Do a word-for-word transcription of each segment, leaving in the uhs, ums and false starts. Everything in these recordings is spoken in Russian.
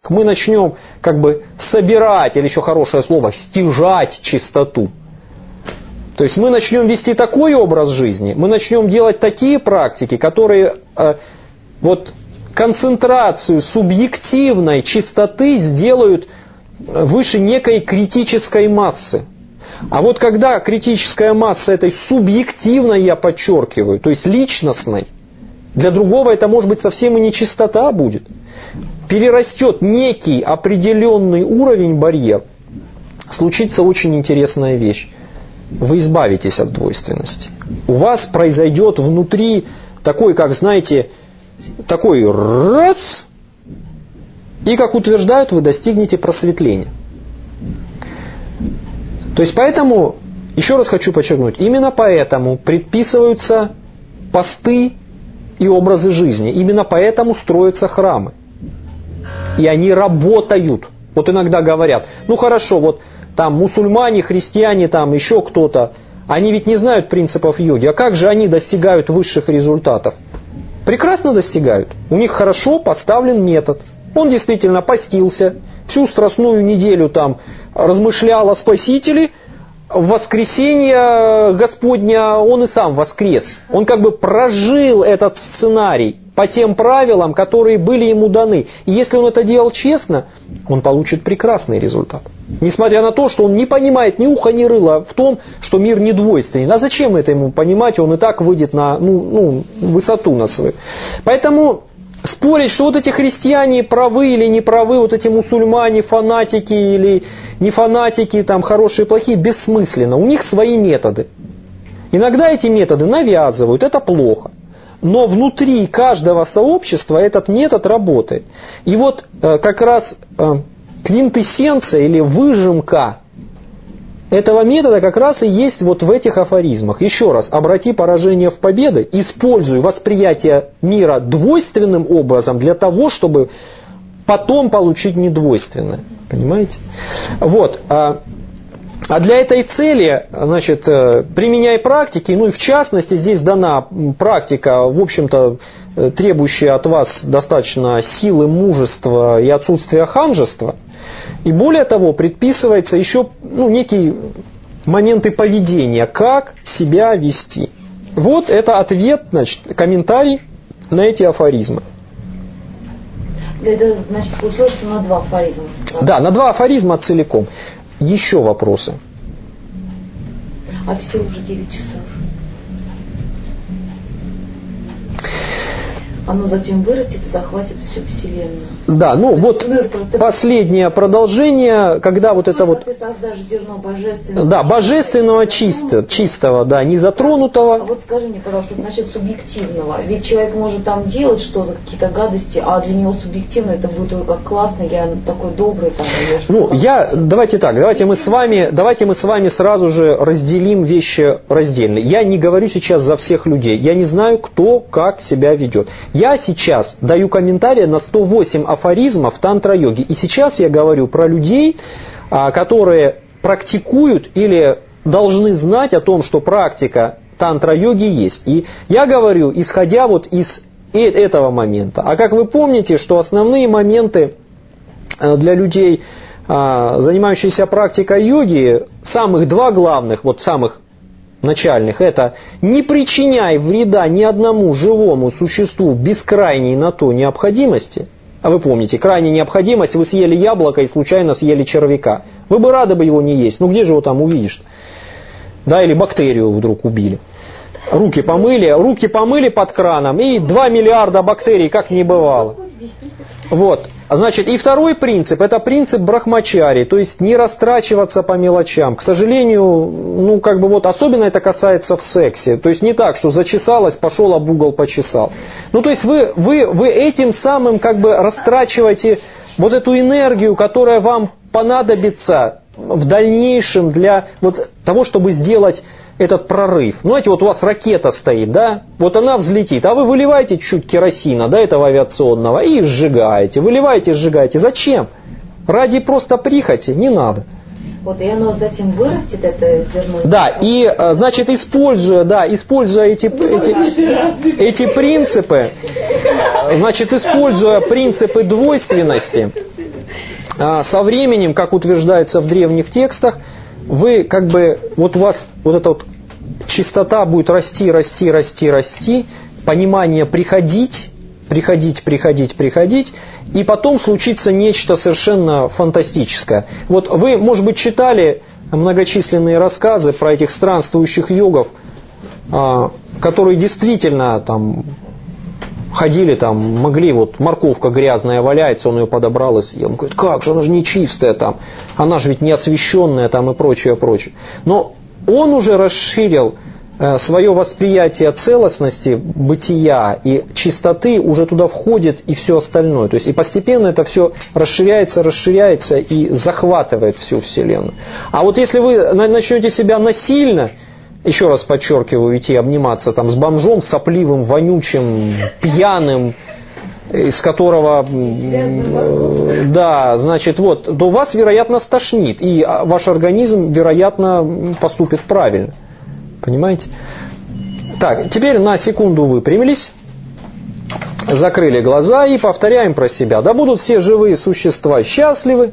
мы начнем как бы собирать, или еще хорошее слово, стяжать чистоту. То есть мы начнем вести такой образ жизни, мы начнем делать такие практики, которые э, вот концентрацию субъективной чистоты сделают выше некой критической массы. А вот когда критическая масса этой субъективной, я подчеркиваю, то есть личностной, для другого это может быть совсем и не чистота будет, перерастет некий определенный уровень барьер, случится очень интересная вещь. Вы избавитесь от двойственности. У вас произойдет внутри такой, как знаете, такой раз, и, как утверждают, вы достигнете просветления. То есть поэтому, еще раз хочу подчеркнуть, именно поэтому предписываются посты и образы жизни. Именно поэтому строятся храмы. И они работают. Вот иногда говорят, ну хорошо, вот там мусульмане, христиане, там еще кто-то, они ведь не знают принципов йоги. А как же они достигают высших результатов? Прекрасно достигают. У них хорошо поставлен метод. Он действительно постился, всю страстную неделю там размышлял о Спасителе, в воскресенье Господня он и сам воскрес. Он как бы прожил этот сценарий по тем правилам, которые были ему даны. И если он это делал честно, он получит прекрасный результат. Несмотря на то, что он не понимает ни уха, ни рыла в том, что мир не двойственный. А зачем это ему понимать? Он и так выйдет на ну, ну, высоту на свою. Поэтому спорить, что вот эти христиане правы или не правы, вот эти мусульмане, фанатики или не фанатики, там хорошие, плохие, бессмысленно. У них свои методы. Иногда эти методы навязывают, это плохо. Но внутри каждого сообщества этот метод работает. И вот э, как раз э, квинтэссенция или выжимка этого метода как раз и есть вот в этих афоризмах. Еще раз, обрати поражение в победы, используй восприятие мира двойственным образом для того, чтобы потом получить недвойственное. Понимаете? Вот. А, а для этой цели, значит, применяй практики, ну и в частности здесь дана практика, в общем-то, требующая от вас достаточно силы, мужества и отсутствия ханжества. И более того, предписывается еще ну, некие моменты поведения, как себя вести. Вот это ответ, значит, комментарий на эти афоризмы. Это значит получилось, что на два афоризма. Да, на два афоризма целиком. Еще вопросы? А все уже девять часов. Оно затем вырастет и захватит всю Вселенную. Да, ну вот последнее продолжение, когда вот это вот... Даже зерно божественного. Да, божественного чисто, чистого, да, не затронутого. А вот скажи мне, пожалуйста, насчет субъективного. Ведь человек может там делать что-то, какие-то гадости, а для него субъективно это будет ой, как классно, я такой добрый. Там, ну, я, давайте так, давайте мы с вами, давайте мы с вами сразу же разделим вещи раздельно. Я не говорю сейчас за всех людей. Я не знаю, кто как себя ведет. Я сейчас даю комментарии на сто восемь афоризмов тантра-йоги. И сейчас я говорю про людей, которые практикуют или должны знать о том, что практика тантра-йоги есть. И я говорю, исходя вот из этого момента. А как вы помните, что основные моменты для людей, занимающихся практикой йоги, самых два главных, вот самых начальных, это не причиняй вреда ни одному живому существу без крайней на то необходимости. А вы помните, крайняя необходимость, вы съели яблоко и случайно съели червяка. Вы бы рады бы его не есть, ну где же его там увидишь? Да, или бактерию вдруг убили. Руки помыли, руки помыли под краном, и два миллиарда бактерий, как не бывало. Вот. Значит, и второй принцип, это принцип брахмачари, то есть не растрачиваться по мелочам. К сожалению, ну как бы вот особенно это касается в сексе. То есть не так, что зачесалась, пошел об угол почесал. Ну то есть вы, вы, вы этим самым как бы растрачиваете вот эту энергию, которая вам понадобится в дальнейшем для вот того, чтобы сделать этот прорыв. Ну, знаете, вот у вас ракета стоит, да, вот она взлетит, а вы выливаете чуть керосина, да, этого авиационного, и сжигаете, выливаете, сжигаете. Зачем? Ради просто прихоти не надо. Вот, и оно затем вырастет, это зерно. Да, и, значит, используя, да, используя эти, эти, эти принципы, значит, используя принципы двойственности, со временем, как утверждается в древних текстах, вы как бы, вот у вас вот эта вот чистота будет расти, расти, расти, расти, понимание приходить, приходить, приходить, приходить, и потом случится нечто совершенно фантастическое. Вот вы, может быть, читали многочисленные рассказы про этих странствующих йогов, которые действительно там ходили, там, могли, вот морковка грязная валяется, он ее подобрал и съел. Он говорит, как же, она же не чистая там, она же ведь не освященная там и прочее, прочее. Но он уже расширил э, свое восприятие целостности, бытия и чистоты, уже туда входит и все остальное. То есть и постепенно это все расширяется, расширяется и захватывает всю Вселенную. А вот если вы начнете себя насильно, еще раз подчеркиваю, идти обниматься там с бомжом, сопливым, вонючим, пьяным, из которого, да, значит, вот, то вас, вероятно, стошнит, и ваш организм, вероятно, поступит правильно. Понимаете? Так, теперь на секунду выпрямились, закрыли глаза и повторяем про себя. Да будут все живые существа счастливы.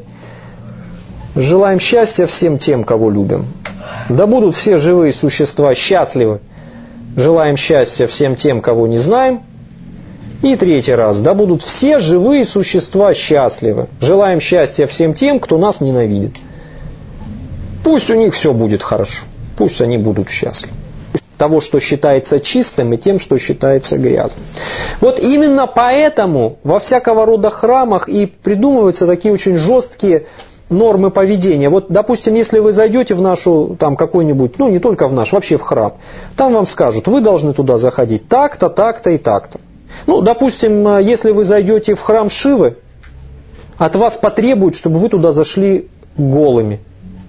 Желаем счастья всем тем, кого любим. Да будут все живые существа счастливы. Желаем счастья всем тем, кого не знаем. И третий раз. Да будут все живые существа счастливы. Желаем счастья всем тем, кто нас ненавидит. Пусть у них все будет хорошо. Пусть они будут счастливы. Того, что считается чистым, и тем, что считается грязным. Вот именно поэтому во всякого рода храмах и придумываются такие очень жесткие нормы поведения. Вот, допустим, если вы зайдете в нашу, там, какой-нибудь, ну, не только в наш, вообще в храм, там вам скажут, вы должны туда заходить так-то, так-то и так-то. Ну, допустим, если вы зайдете в храм Шивы, от вас потребуют, чтобы вы туда зашли голыми.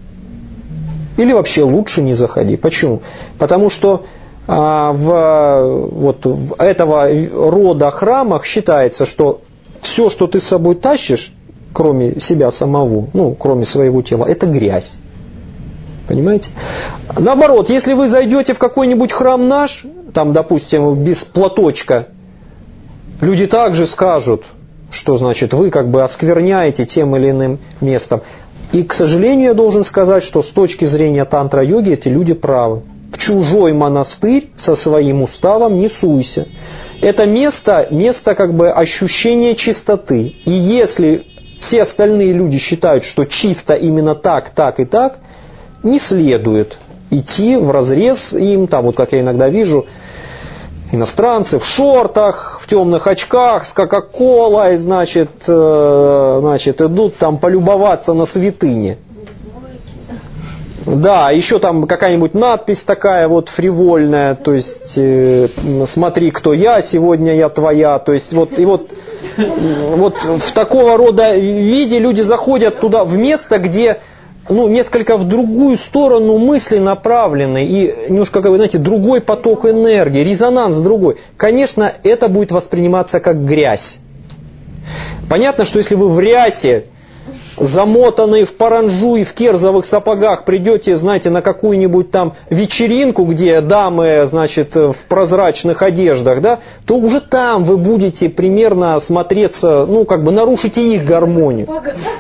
Или вообще лучше не заходи. Почему? Потому что а, в, вот, в этого рода храмах считается, что все, что ты с собой тащишь, кроме себя самого, ну, кроме своего тела, это грязь. Понимаете? Наоборот, если вы зайдете в какой-нибудь храм наш, там, допустим, без платочка, люди также скажут, что, значит, вы как бы оскверняете тем или иным местом. И, к сожалению, я должен сказать, что с точки зрения тантра-йоги эти люди правы. В чужой монастырь со своим уставом не суйся. Это место, место как бы ощущения чистоты. И если все остальные люди считают, что чисто именно так, так и так, не следует идти вразрез им, там вот как я иногда вижу, иностранцы в шортах, в темных очках, с кока-колой, значит, э, значит, идут там полюбоваться на святыни. Да, еще там какая-нибудь надпись такая вот фривольная, то есть э, смотри, кто я, сегодня я твоя, то есть вот и вот, вот в такого рода виде люди заходят туда в место, где ну, несколько в другую сторону мысли направлены и немножко, как вы знаете, другой поток энергии, резонанс другой. Конечно, это будет восприниматься как грязь. Понятно, что если вы в рясе, замотанные в паранджу и в керзовых сапогах, придете, знаете, на какую-нибудь там вечеринку, где дамы, значит, в прозрачных одеждах, да, то уже там вы будете примерно смотреться, ну, как бы нарушите их гармонию.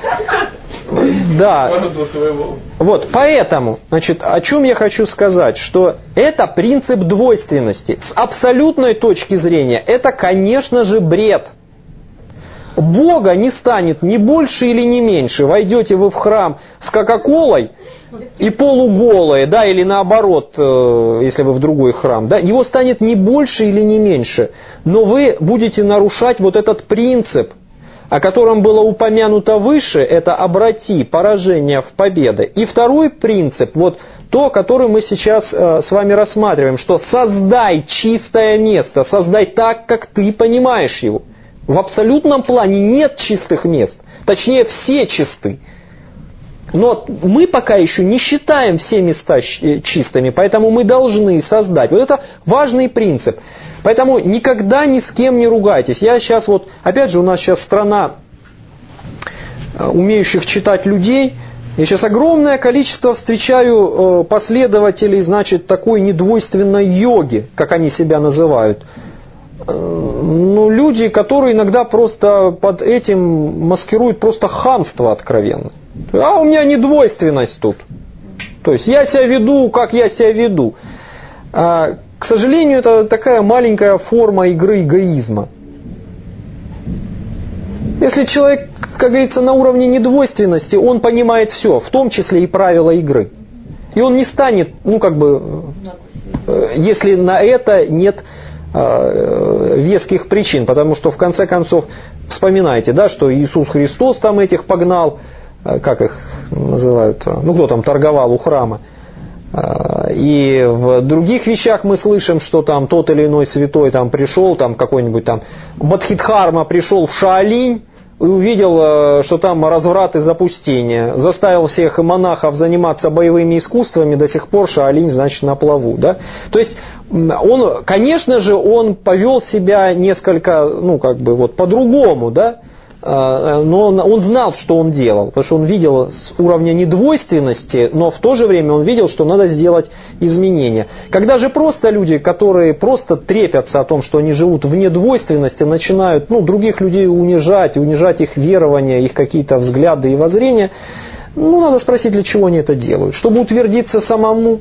Да. Вот, поэтому, значит, о чем я хочу сказать, что это принцип двойственности. С абсолютной точки зрения, это, конечно же, бред. Бога не станет ни больше или ни меньше. Войдете вы в храм с кока-колой и полуголые, да, или наоборот, если вы в другой храм, да, его станет не больше или не меньше. Но вы будете нарушать вот этот принцип, о котором было упомянуто выше, это обрати поражение в победу. И второй принцип, вот то, который мы сейчас э, с вами рассматриваем, что создай чистое место, создай так, как ты понимаешь его. В абсолютном плане нет чистых мест, точнее все чисты. Но мы пока еще не считаем все места чистыми, поэтому мы должны создать. Вот это важный принцип. Поэтому никогда ни с кем не ругайтесь. Я сейчас вот, опять же, у нас сейчас страна умеющих читать людей. Я сейчас огромное количество встречаю последователей, значит, такой недвойственной йоги, как они себя называют. ну, люди, которые иногда просто под этим маскируют просто хамство откровенно. А у меня недвойственность тут. То есть я себя веду, как я себя веду. А, к сожалению, это такая маленькая форма игры эгоизма. Если человек, как говорится, на уровне недвойственности, он понимает все, в том числе и правила игры. И он не станет, ну как бы, если на это нет э, веских причин, потому что в конце концов, вспоминайте, да, что Иисус Христос там этих погнал, э, как их называют, ну кто там торговал у храма. Э, и в других вещах мы слышим, что там тот или иной святой там пришел, там какой-нибудь там Бодхидхарма пришел в Шаолинь, и увидел, что там разврат и запустение, заставил всех монахов заниматься боевыми искусствами, до сих пор Шаолинь, значит, на плаву. Да? То есть, он, конечно же, он повел себя несколько, ну, как бы, вот по-другому, да? Но он, он знал, что он делал, потому что он видел с уровня недвойственности, но в то же время он видел, что надо сделать изменения. Когда же просто люди, которые просто трепятся о том, что они живут в недвойственности, начинают, ну, других людей унижать, унижать их верования, их какие-то взгляды и воззрения, ну, надо спросить, для чего они это делают. Чтобы утвердиться самому?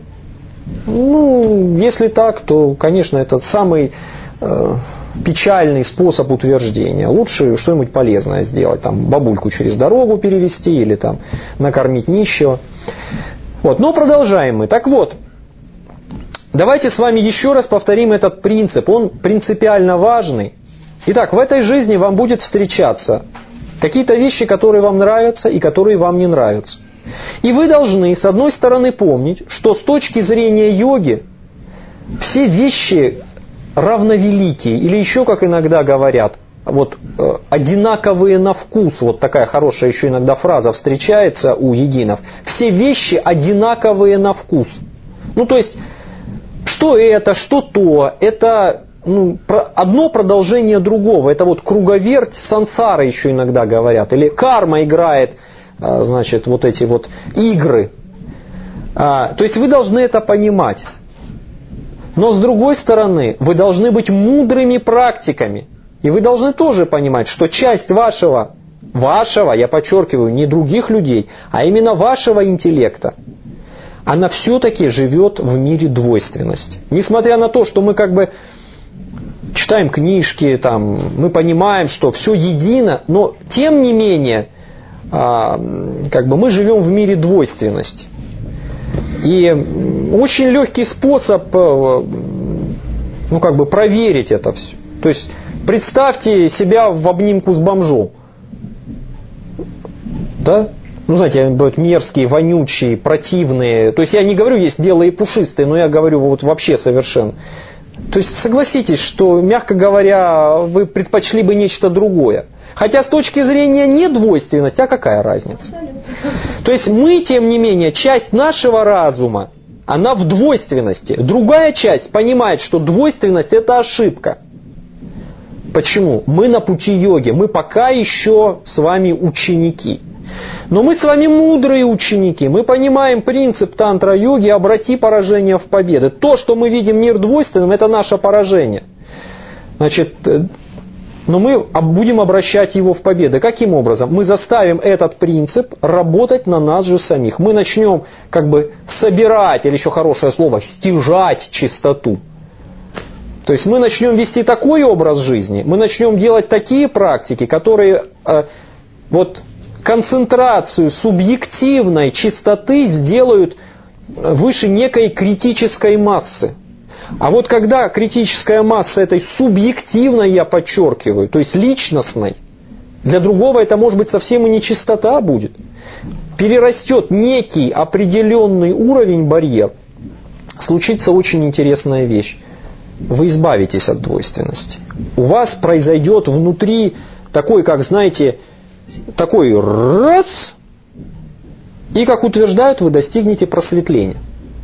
Ну, если так, то, конечно, это самый э, печальный способ утверждения. Лучше что-нибудь полезное сделать, там, бабульку через дорогу перевести или там накормить нищего. Вот. Но продолжаем мы. Так вот, давайте с вами еще раз повторим этот принцип. Он принципиально важный. Итак, в этой жизни вам будет встречаться какие-то вещи, которые вам нравятся и которые вам не нравятся. И вы должны, с одной стороны, помнить, что с точки зрения йоги все вещи равновеликие, или еще, как иногда говорят, вот э, одинаковые на вкус, вот такая хорошая еще иногда фраза встречается у йогинов. Все вещи одинаковые на вкус. Ну, то есть, что это, что то, это ну, про, одно продолжение другого. Это вот круговерть сансары еще иногда говорят. Или карма играет, э, значит, вот эти вот игры. А, то есть, вы должны это понимать. Но с другой стороны, вы должны быть мудрыми практиками. И вы должны тоже понимать, что часть вашего, вашего, я подчеркиваю, не других людей, а именно вашего интеллекта, она все-таки живет в мире двойственности. Несмотря на то, что мы как бы читаем книжки, там, мы понимаем, что все едино, но тем не менее, как бы мы живем в мире двойственности. И очень легкий способ, ну, как бы проверить это все. То есть, представьте себя в обнимку с бомжом. Да? Ну, знаете, бывают мерзкие, вонючие, противные. То есть, я не говорю, есть белые и пушистые, но я говорю вот вообще совершенно. То есть, согласитесь, что, мягко говоря, вы предпочли бы нечто другое. Хотя с точки зрения недвойственности, а какая разница? То есть мы, тем не менее, часть нашего разума, она в двойственности. Другая часть понимает, что двойственность – это ошибка. Почему? Мы на пути йоги, мы пока еще с вами ученики. Но мы с вами мудрые ученики, мы понимаем принцип тантра-йоги «обрати поражение в победу». То, что мы видим мир двойственным, это наше поражение. Значит, но мы будем обращать его в победу. Каким образом? Мы заставим этот принцип работать на нас же самих. Мы начнем как бы собирать, или еще хорошее слово, стяжать чистоту. То есть мы начнем вести такой образ жизни, мы начнем делать такие практики, которые э, вот концентрацию субъективной чистоты сделают выше некой критической массы. А вот когда критическая масса этой субъективной, я подчеркиваю, то есть личностной, для другого это может быть совсем и не чистота будет, перерастет некий определенный уровень, барьер, случится очень интересная вещь. Вы избавитесь от двойственности. У вас произойдет внутри такой, как, знаете, такой раз, и, как утверждают, вы достигнете просветления.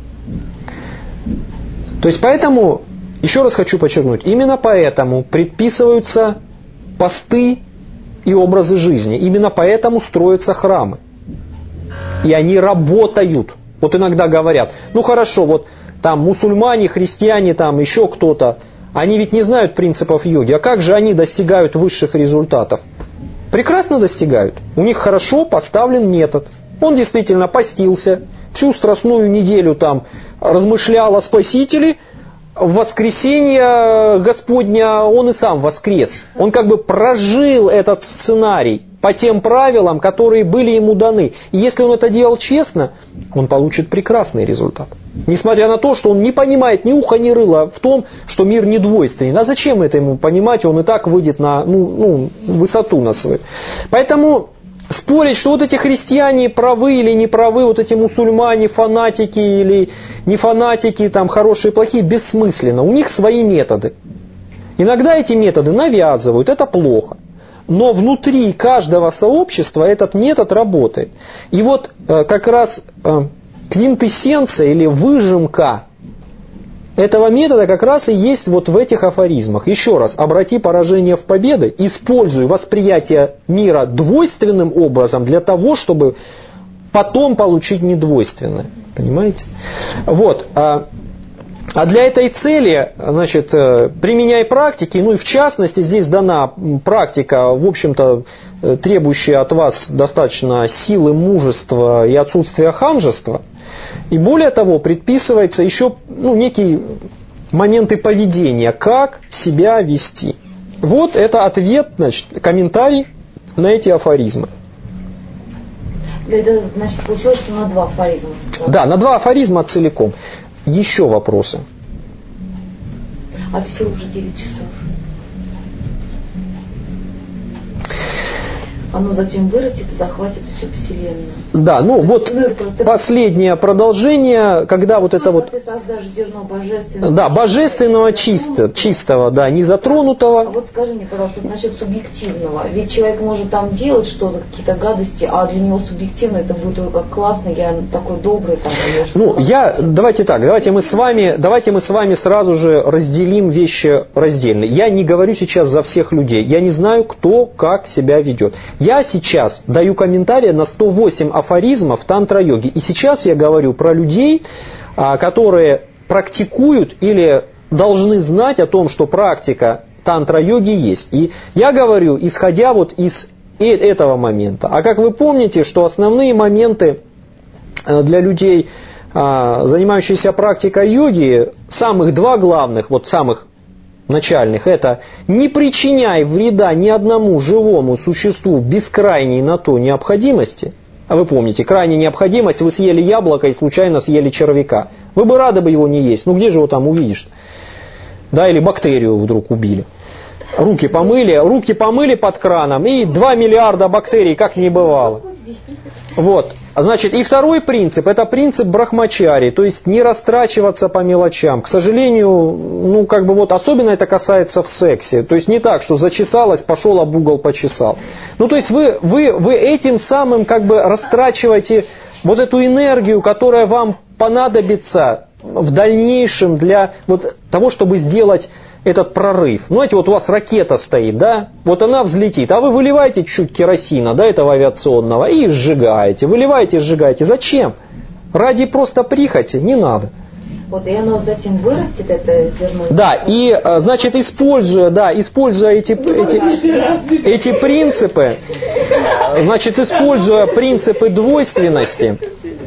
То есть поэтому, еще раз хочу подчеркнуть, именно поэтому предписываются посты и образы жизни. Именно поэтому строятся храмы. И они работают. Вот иногда говорят, ну хорошо, вот там мусульмане, христиане, там еще кто-то, Они ведь не знают принципов йоги. А как же они достигают высших результатов? Прекрасно достигают. У них хорошо поставлен метод. Он действительно постился, всю страстную неделю там размышлял о Спасителе. В воскресенье Господня он и сам воскрес. Он как бы прожил этот сценарий по тем правилам, которые были ему даны. И если он это делал честно, он получит прекрасный результат. Несмотря на то, что он не понимает ни уха, ни рыла в том, что мир не двойственный. А зачем это ему понимать? Он и так выйдет на ну, ну, высоту на свою. Поэтому спорить, что вот эти христиане правы или не правы, вот эти мусульмане, фанатики или не фанатики, там хорошие и плохие, бессмысленно. У них свои методы. Иногда эти методы навязывают, это плохо. Но внутри каждого сообщества этот метод работает. И вот э, как раз э, квинтэссенция или выжимка этого метода как раз и есть вот в этих афоризмах. Еще раз, обрати поражение в победы, используй восприятие мира двойственным образом для того, чтобы потом получить недвойственное. Понимаете? Вот. А, а для этой цели, значит, применяй практики, ну и в частности здесь дана практика, в общем-то, требующая от вас достаточно силы, мужества и отсутствия ханжества. И более того, предписывается еще ну, некие моменты поведения, как себя вести. Вот это ответ, значит, комментарий на эти афоризмы. Это, значит, получилось, что на два афоризма. Да, на два афоризма целиком. Еще вопросы? А все уже девять часов. Оно затем вырастет и захватит всю Вселенную. Да, ну вот последнее продолжение, когда вот это вот... Ты создашь зерно божественного. Да, божественного чисто, чистого, да, не затронутого. А вот скажи мне, пожалуйста, насчет субъективного. Ведь человек может там делать что-то, какие-то гадости, а для него субъективно это будет ой, как классно, я такой добрый. Там, ну, я, давайте так, давайте мы с вами, давайте мы с вами сразу же разделим вещи раздельно. Я не говорю сейчас за всех людей, я не знаю, кто как себя ведет. Я сейчас даю комментарии на сто восемь афоризмов тантра-йоги. И сейчас я говорю про людей, которые практикуют или должны знать о том, что практика тантра-йоги есть. И я говорю, исходя вот из этого момента. А как вы помните, что основные моменты для людей, занимающихся практикой йоги, самых два главных, вот самых начальных, это не причиняй вреда ни одному живому существу без крайней на то необходимости. А вы помните, крайняя необходимость, вы съели яблоко и случайно съели червяка. Вы бы рады бы его не есть, ну где же его там увидишь? Да, или бактерию вдруг убили. Руки помыли, руки помыли под краном, и два миллиарда бактерий, как не бывало. Вот. Значит, и второй принцип, это принцип брахмачари, то есть не растрачиваться по мелочам. К сожалению, ну как бы вот особенно это касается в сексе. То есть не так, что зачесалась, пошел об угол почесал. Ну то есть вы, вы, вы этим самым как бы растрачиваете вот эту энергию, которая вам понадобится в дальнейшем для вот того, чтобы сделать этот прорыв. Ну, знаете, вот у вас ракета стоит, да, вот она взлетит, а вы выливаете чуть керосина, да, этого авиационного, и сжигаете, выливаете, сжигаете. Зачем? Ради просто прихоти не надо. Вот, и оно затем вырастет, это зерно. Да, и, значит, используя, да, используя эти, эти, эти принципы, значит, используя принципы двойственности,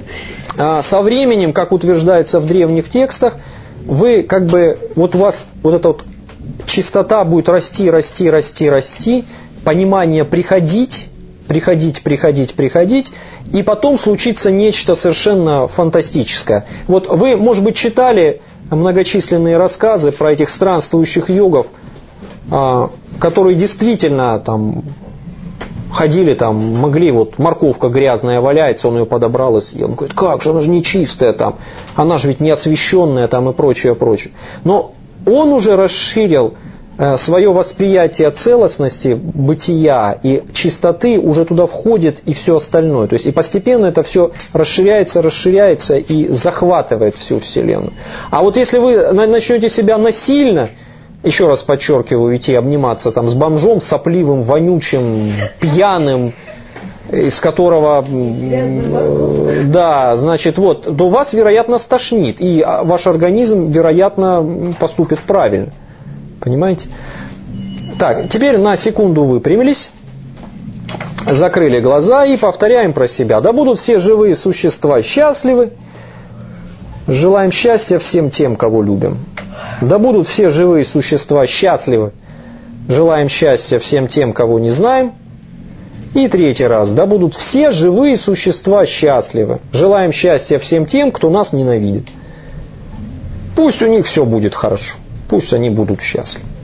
со временем, как утверждается в древних текстах, вы как бы, вот у вас вот эта вот чистота будет расти, расти, расти, расти, понимание приходить, приходить, приходить, приходить, и потом случится нечто совершенно фантастическое. Вот вы, может быть, читали многочисленные рассказы про этих странствующих йогов, которые действительно там ходили там, могли, вот морковка грязная валяется, он ее подобрал и съел. Он говорит, как же, она же нечистая там, она же ведь не освященная там и прочее, прочее. Но он уже расширил э, свое восприятие целостности, бытия и чистоты, уже туда входит и все остальное. То есть и постепенно это все расширяется, расширяется и захватывает всю Вселенную. А вот если вы начнете себя насильно, еще раз подчеркиваю, идти обниматься там с бомжом, сопливым, вонючим, пьяным, из которого, да, значит, вот, то вас, вероятно, стошнит, и ваш организм, вероятно, поступит правильно. Понимаете? Так, теперь на секунду выпрямились, закрыли глаза и повторяем про себя. Да будут все живые существа счастливы. Желаем счастья всем тем, кого любим. Да будут все живые существа счастливы. Желаем счастья всем тем, кого не знаем. И третий раз. Да будут все живые существа счастливы. Желаем счастья всем тем, кто нас ненавидит. Пусть у них все будет хорошо. Пусть они будут счастливы.